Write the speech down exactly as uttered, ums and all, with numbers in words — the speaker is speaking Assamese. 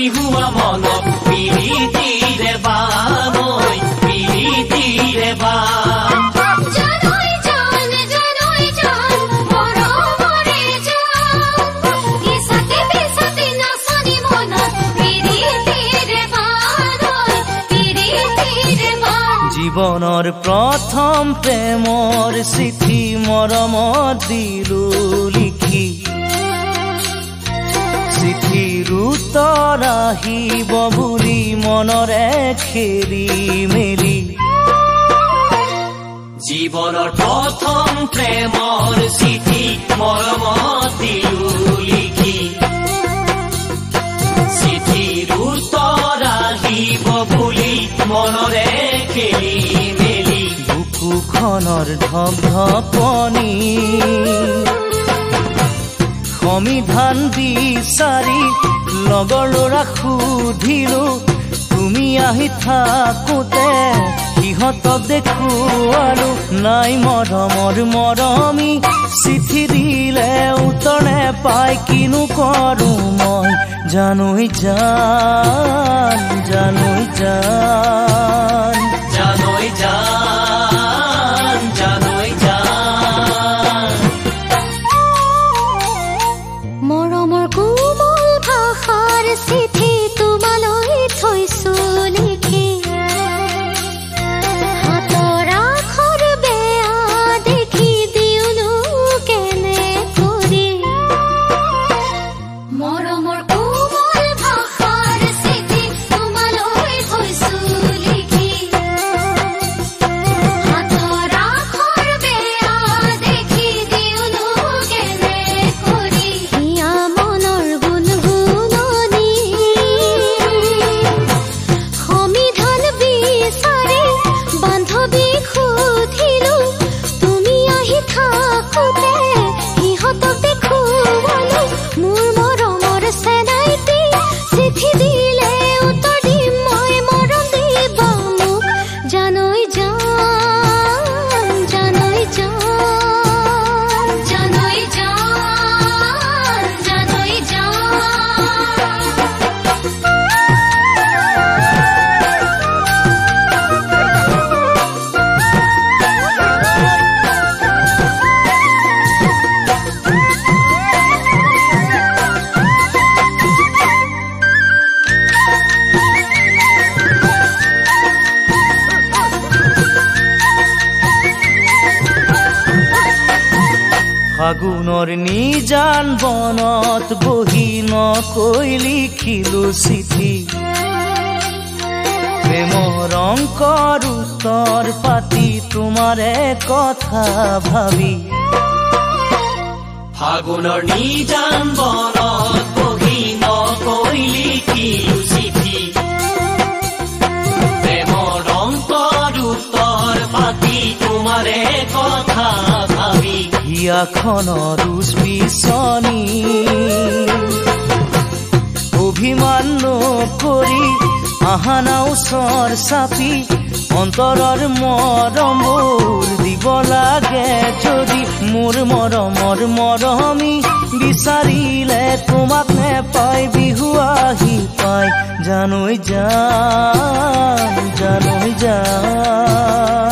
বিহুৱা মনত পিৰিতিৰে বাম ঐ পিৰিতিৰে বাম জানৈ জান জানৈ জান মৰমৰে জান ইছাতে বিছাতে নাচনি মনত পিৰিতিৰে বাম ঐ পিৰিতিৰে বাম জীৱনৰ প্ৰথম প্ৰেমৰ চিঠি মৰমত দিলো লিখি চিঠিৰ উত্তৰ আহিব বুলি মনৰে খেলি মেলি জীৱনৰ প্ৰথম প্ৰেমৰ চিঠি মৰমত দিলো লিখি চিঠিৰ উত্তৰ আহিব বুলি মনৰে খেলি মেলি বুকুখনৰ ধপধপনি সমিধান বিচাৰি লগৰ ল'ৰা সুধিলো তুমি আহি থাকোতে সিহঁতক দেখুৱালো নাই মৰমৰ মৰমী চিঠি দিলে উত্তৰ নেপাই কিনো কৰো মই জানৈ জান জানৈ জান জানৈ জান জানৈ জান মৰমৰ কোমল ভাষাৰ চিঠি তোমালৈ থৈছো লিখি হাতৰ আখৰ বেয়া দেখি দিওনো কেনে কৰি মৰমৰ কোমল ভাষাৰ চিঠি তোমালৈ থৈছো লিখি হাতৰ আখৰ বেয়া দেখি দিওনো কেনে কৰি হিয়া মনৰ গুণগুণনি সমিধান বিচাৰি বান্ধৱী সুধিলো তুমি আহি থাকোতে সিহঁতক দেখুৱালো মোৰ মৰমৰ চেনাইটি চিঠি দিলে উত্তৰ দিম মই মৰম দিবা মোক জানৈ জান জানৈ জান জানৈ জান জানৈ জান ফাগুনৰ নিজান বনত বহি নকৈ লিখিলো চিঠি প্ৰেমৰ অংকৰ উত্তৰ পাতি তোমাৰে কথা ভাবি ফাগুনৰ নিজান বনত বহি নকৈ লিখিলো চিঠি প্ৰেমৰ অংকৰ উত্তৰ পাতি তোমাৰে কথা ভাবি হিয়াখনৰ উচপিচনি অভিমান নকৰি আহানা ওচৰ চাপি অন্তৰৰ মৰমবোৰ দিব লাগে যদি মোৰ মৰমৰ মৰমী বিচাৰিলে তোমাক নেপাই বিহু আহি পাই জানৈ জান জানৈ জান